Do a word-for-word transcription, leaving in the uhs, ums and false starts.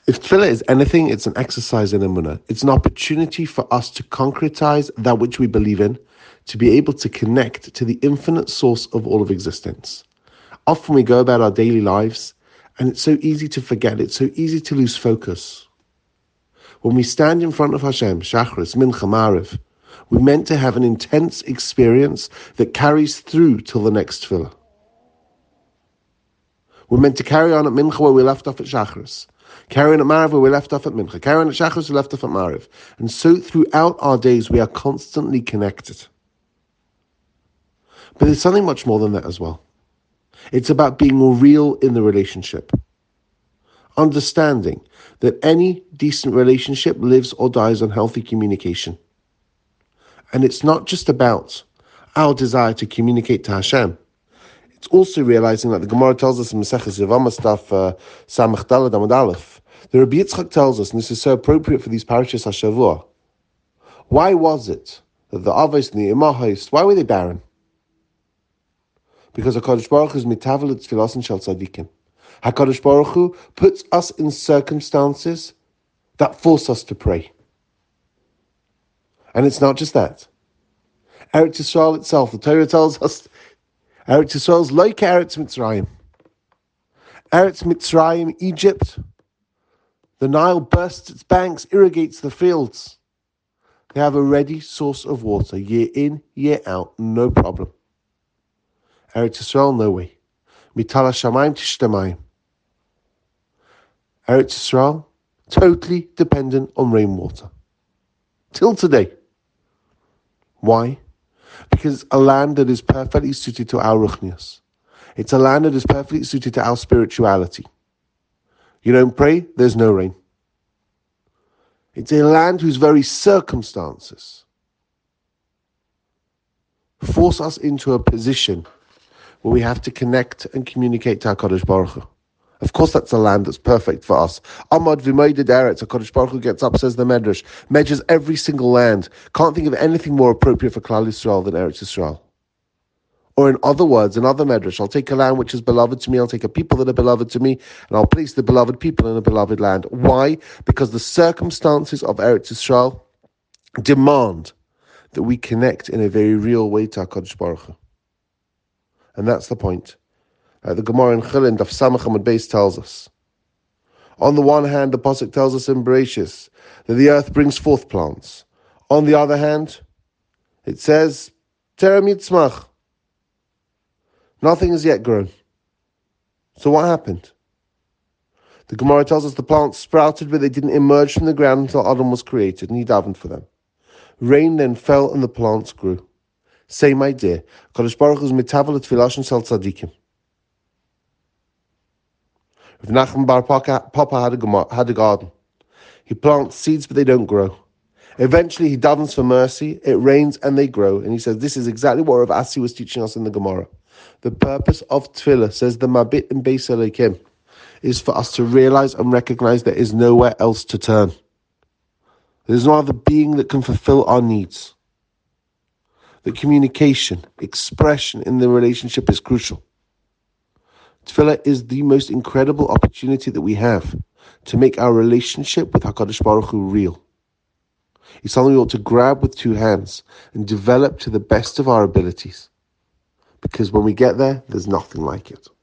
If tefillah is anything, it's an exercise in emunah. It's an opportunity for us to concretize that which we believe in, to be able to connect to the infinite source of all of existence. Often we go about our daily lives, and it's so easy to forget. It's so easy to lose focus. When we stand in front of Hashem, Shachris, Mincha, Mariv, we're meant to have an intense experience that carries through till the next tefillah. We're meant to carry on at Mincha where we left off at Shachris. Carry on at Mariv where we left off at Mincha. Carry on at Shachris where we left off at Mariv. And so throughout our days, we are constantly connected. But there's something much more than that as well. It's about being real in the relationship. Understanding that any decent relationship lives or dies on healthy communication. And it's not just about our desire to communicate to Hashem. It's also realizing that the Gemara tells us in Maseches Yevamah stuff, uh, Samach Daled Amud Aleph, the Rabbi Yitzchak tells us, and this is so appropriate for these parashas HaShavua, why was it that the Avos and the Imahos, why were they barren? Because HaKadosh Baruch Hu is mitavel tfilasan shel tzadikim. HaKadosh Baruch Hu puts us in circumstances that force us to pray. And it's not just that. Eretz Yisrael itself, the Torah tells us, Eretz Yisrael is like Eretz Mitzrayim. Eretz Mitzrayim, Egypt, the Nile bursts its banks, irrigates the fields. They have a ready source of water, year in, year out, no problem. Eretz Yisrael, no way. Mitala Shamayim Tishtamayim. Eretz Yisrael, totally dependent on rainwater. Till today. Why? Because it's a land that is perfectly suited to our ruchnius. It's a land that is perfectly suited to our spirituality. You don't pray, there's no rain. It's a land whose very circumstances force us into a position where we have to connect and communicate to HaKadosh Baruch Hu. Of course, that's a land that's perfect for us. Amad v'moeded eretz. HaKadosh Baruch Hu gets up, says the Medrash, measures every single land. Can't think of anything more appropriate for Klal Yisrael than Eretz Yisrael. Or in other words, another Medrash, I'll take a land which is beloved to me, I'll take a people that are beloved to me, and I'll place the beloved people in a beloved land. Why? Because the circumstances of Eretz Yisrael demand that we connect in a very real way to HaKadosh Baruch Hu. And that's the point. Uh, the Gemara in Chilin, Daf Samach Amud Beis tells us. On the one hand, the Pasuk tells us in Bereshis that the earth brings forth plants. On the other hand, it says, Terem Yitzmach. Nothing has yet grown. So what happened? The Gemara tells us the plants sprouted, but they didn't emerge from the ground until Adam was created, and he davened for them. Rain then fell, and the plants grew. Same idea. Kadosh Baruch Hu is mitavel tfilasan shel tzadikim. Rav Nachman Bar Papa had a, had a garden. He plants seeds, but they don't grow. Eventually, he davens for mercy. It rains, and they grow. And he says, this is exactly what Rav Asi was teaching us in the Gemara. The purpose of tefillah, says the Mabit in Beis Elokim, is for us to realize and recognize there is nowhere else to turn. There's no other being that can fulfill our needs. The communication, expression in the relationship is crucial. Tefillah is the most incredible opportunity that we have to make our relationship with HaKadosh Baruch Hu real. It's something we ought to grab with two hands and develop to the best of our abilities. Because when we get there, there's nothing like it.